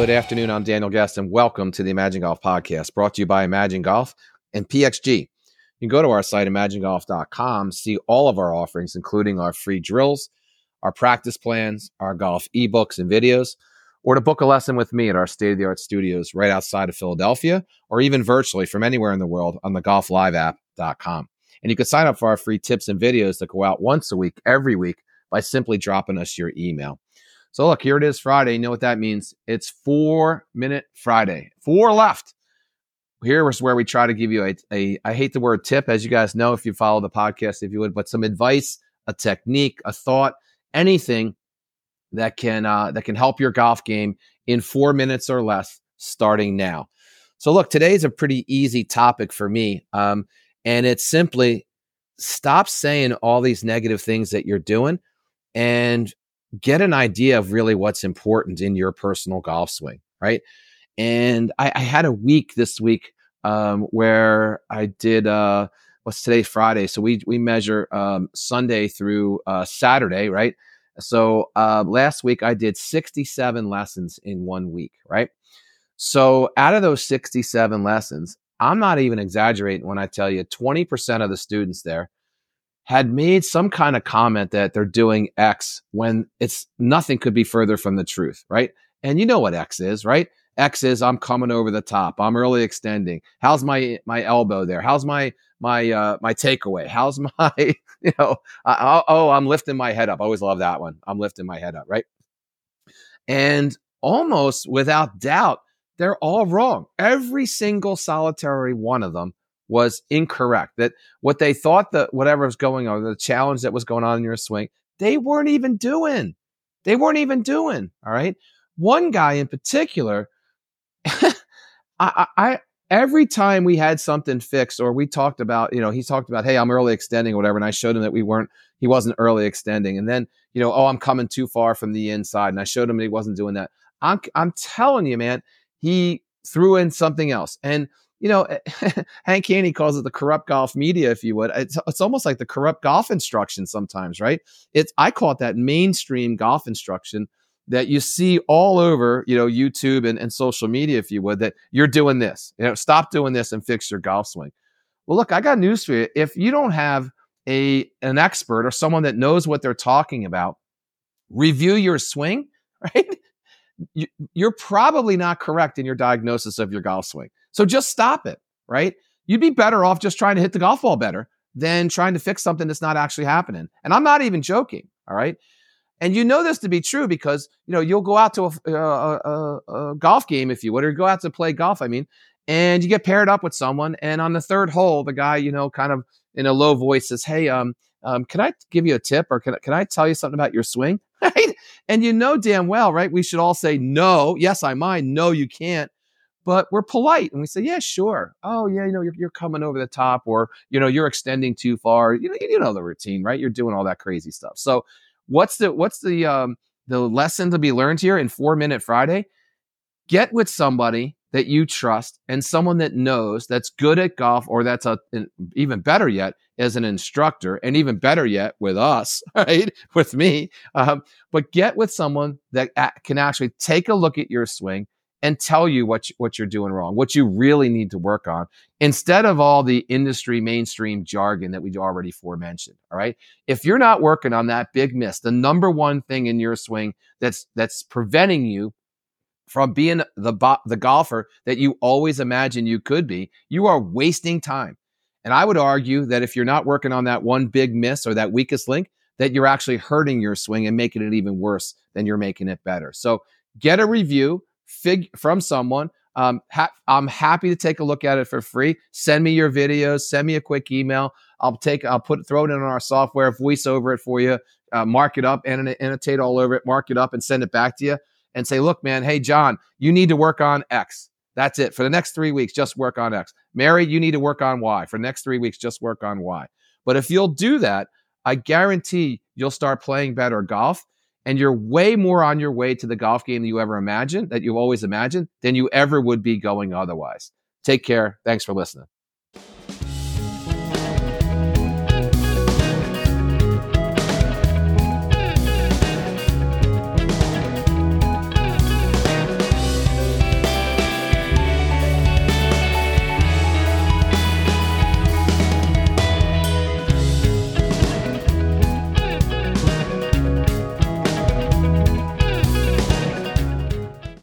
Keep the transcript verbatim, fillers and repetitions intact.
good afternoon. I'm Daniel Guest, and welcome to the Imagine Golf Podcast, brought to you by Imagine Golf and P X G. You can go to our site, imagine golf dot com, see all of our offerings, including our free drills, our practice plans, our golf ebooks and videos, or to book a lesson with me at our state-of-the-art studios right outside of Philadelphia, or even virtually from anywhere in the world on the golf live app dot com. And you can sign up for our free tips and videos that go out once a week, every week, by simply dropping us your email. So look, here it is Friday. You know what that means? It's four minute Friday. Four left. Here is where we try to give you a, a, I hate the word tip, as you guys know, if you follow the podcast, if you would, but some advice, a technique, a thought, anything that can, uh, that can help your golf game in four minutes or less starting now. So look, today's a pretty easy topic for me. Um, and it's simply stop saying all these negative things that you're doing and get an idea of really what's important in your personal golf swing, right? And I, I had a week this week um, where I did, uh, what's today, Friday. So we we measure um, Sunday through uh, Saturday, right? So uh, last week I did sixty-seven lessons in one week, right? So out of those sixty-seven lessons, I'm not even exaggerating when I tell you twenty percent of the students there had made some kind of comment that they're doing X when it's nothing could be further from the truth, right? And you know what X is, right? X is I'm coming over the top. I'm early extending. How's my my elbow there? How's my my uh, my takeaway? How's my you know? Uh, oh, I'm lifting my head up. I always love that one. I'm lifting my head up, right? And almost without doubt, they're all wrong. Every single solitary one of them was incorrect. That what they thought that whatever was going on, the challenge that was going on in your swing, they weren't even doing. They weren't even doing. All right. One guy in particular, I, I, I every time we had something fixed or we talked about, you know, he talked about, hey, I'm early extending or whatever, and I showed him that we weren't. He wasn't early extending, and then you know, oh, I'm coming too far from the inside, and I showed him that he wasn't doing that. I'm I'm telling you, man, he threw in something else, and you know, Hank Haney calls it the corrupt golf media, if you would. It's, it's almost like the corrupt golf instruction sometimes, right? It's I call it that mainstream golf instruction that you see all over, you know, YouTube and, and social media, if you would, that you're doing this. You know, stop doing this and fix your golf swing. Well, look, I got news for you. If you don't have a an expert or someone that knows what they're talking about review your swing, right? You, you're probably not correct in your diagnosis of your golf swing. So just stop it, right? You'd be better off just trying to hit the golf ball better than trying to fix something that's not actually happening. And I'm not even joking, all right? And you know this to be true because, you know, you'll go out to a, a, a, a golf game, if you would, or go out to play golf, I mean, and you get paired up with someone. And on the third hole, the guy, you know, kind of in a low voice says, hey, um, um, can I give you a tip or can, can I tell you something about your swing? Right? And you know damn well, right? We should all say, no, yes, I mind. No, you can't. But we're polite and we say, yeah, sure. Oh, yeah, you know, you're, you're coming over the top or, you know, you're extending too far. You know, you know the routine, right? You're doing all that crazy stuff. So what's the what's the um, the lesson to be learned here in Four Minute Friday? Get with somebody that you trust and someone that knows that's good at golf or that's a, an, even better yet, as an instructor and even better yet with us, right? With me. Um, but get with someone that a- can actually take a look at your swing and tell you what, you, what you're doing wrong, what you really need to work on, instead of all the industry mainstream jargon that we already aforementioned, all right? If you're not working on that big miss, the number one thing in your swing that's that's preventing you from being the bo- the golfer that you always imagine you could be, you are wasting time. And I would argue that if you're not working on that one big miss or that weakest link, that you're actually hurting your swing and making it even worse than you're making it better. So get a review fig- from someone. Um, ha- I'm happy to take a look at it for free. Send me your videos. Send me a quick email. I'll take, I'll put, throw it in our software, voice over it for you, uh, mark it up, and annotate all over it, mark it up, and send it back to you. And say, look, man, hey, John, you need to work on X. That's it. For the next three weeks, just work on X. Mary, you need to work on Y. For the next three weeks, just work on Y. But if you'll do that, I guarantee you'll start playing better golf, and you're way more on your way to the golf game than you ever imagined, that you've always imagined, than you ever would be going otherwise. Take care. Thanks for listening.